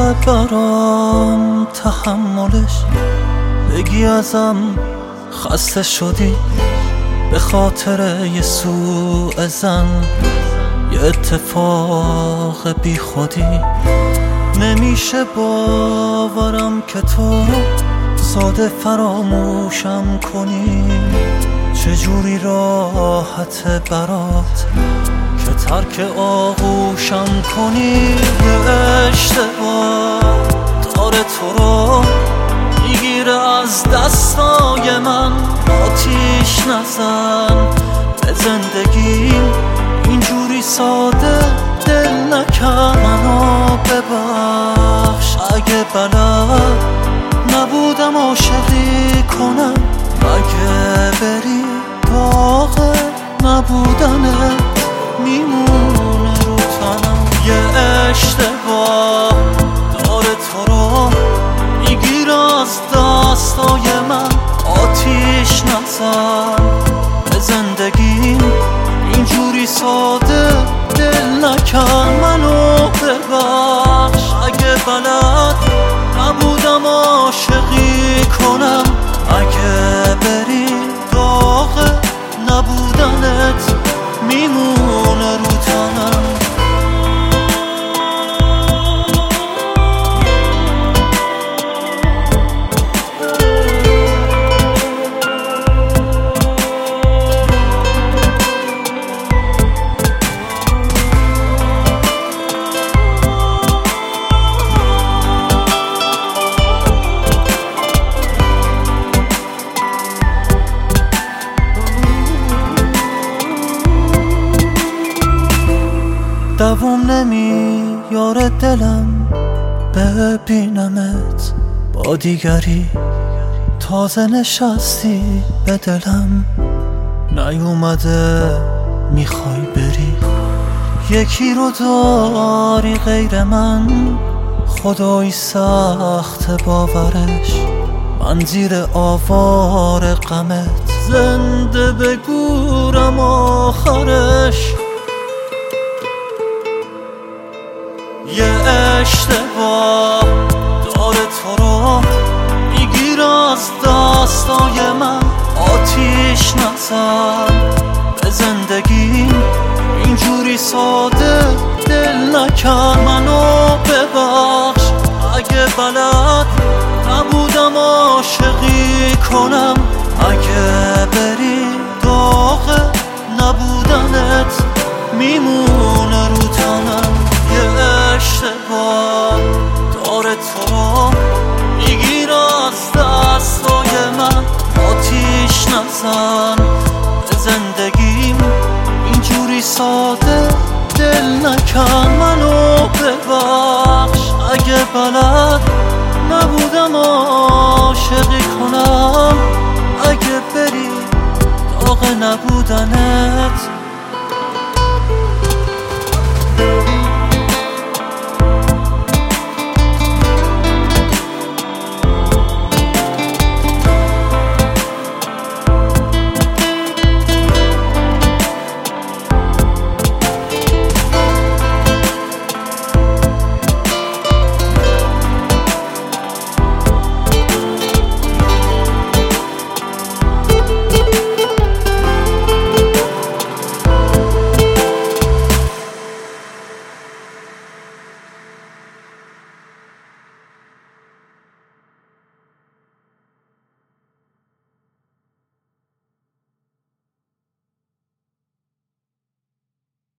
برام تحملش، بگی ازم خسته شدی به خاطر یه سوء زن، یه اتفاق بی خودی. نمیشه باورم که تو ساده فراموشم کنی، چجوری راحت برات که ترک آغوشم کنی. یه اشتباه داره تو رو میگیره از دستای من، آتیش نزن به زندگیم اینجوری ساده دل نکن. منو ببخش اگه بلد نبودم عاشقی کنم، اگه بری داغ نبودنت میمونه رو تنم. یه اشتباه داره تو رو میگیره از دستای من، آتیش نزن به زندگیم اینجوری ساده دل نکن. منو ببخش اگه بلد نبودم عاشقی کنم، اگه بری داغ نبودنت میمونه رو تنم. دووم نمیاره دلم ببینمت با دیگری، تازه نشستی به دلم نیومده میخوای بری. یکی رو داری غیر من، خدایی سخت باورش، من زیر آوار غمت زنده بگورم آخرش. یه اشتباه داره تو رو میگیره از دستای من، آتیش نزن به زندگیم اینجوری ساده دل نکن. منو ببخش اگه بلد نبودم عاشقی کنم، اگه بری داغ نبودنت میمونه رو تنم. یه اشتباه داره تو رو میگیره از دستای من، آتیش نزن به زندگیم اینجوری ساده دل نکن. منو ببخش اگه بلد نبودم عاشقی کنم، اگه بری داغ نبودنت